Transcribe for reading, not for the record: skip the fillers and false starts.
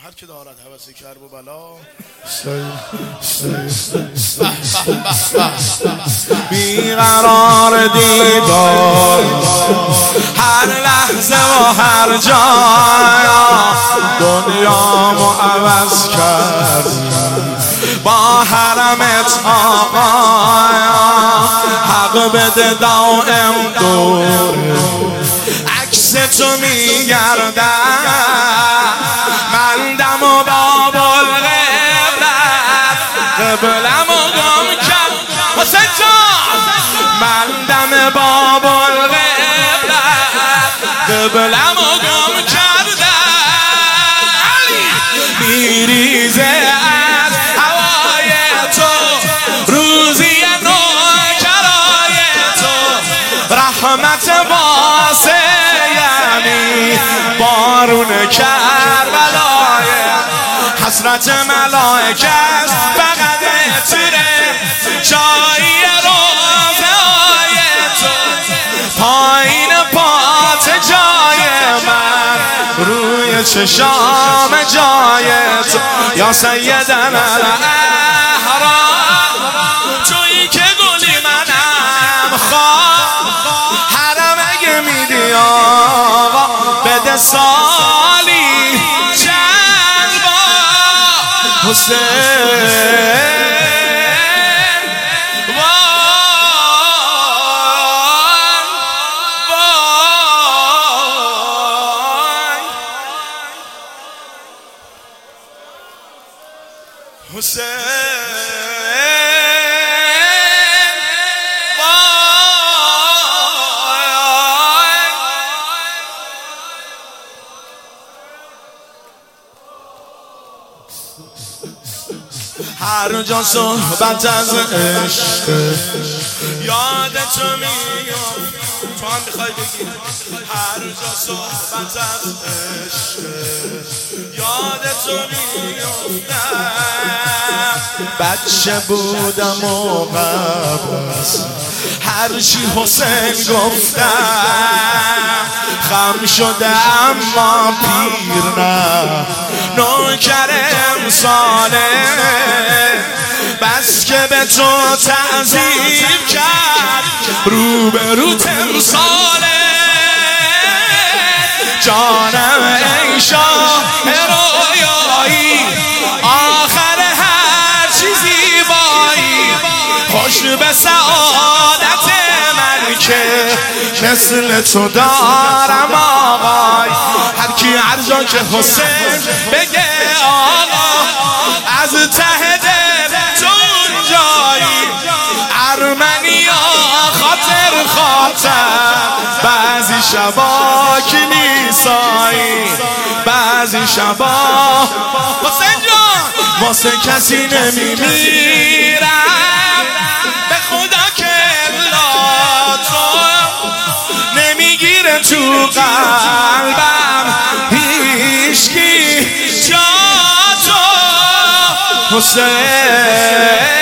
هر که دارد هوس کرب و بلا بیقرار دیدار هر لحظه و هر جای دنیامو عوض کرد با حرمت آقای حق بده دائم دور عکس تو میگردم من دم و بابل قبلم و گم کرد حسین جان من دم بابل قبلم و گم کردم میریزه از هوای تو روزی نوکرای تو رحمت واسه یعنی بارون کربلای حسرت ملائکه است فقط تیره جایی روزه های تو پایین پات جای من روی چشام جای تو یا سیدنا الاحرام تویی که گلی منم خواه حرم اگه میدی آقا بده سالی چند با حسین حسین هر جا صحبت از عشق یاد تو میاد تو هم میخوای بگی هر جا صحبت از عشق یاد تو میافتم بچه بودم و قبل از هر چی حسین گفتم خم شده اما پیر نه نوکر امساله بس که به تو تعظیم کرد روبرو تمثاله جانم ای شاه رویایی آخر هر چیزی بایی خوش به سعادت من که مثل تو دارم آقای هر کی هر جا که حسین بگه آقا از ته دل تو اونجایی ارمنیا خاطر خاطر بعضی شبا کلیسایی بعضی شبا حسین جان واسه کسی نمیمیرم به خدا که الا تو نمیگیره تو قلبم هیچکی جا تو حسین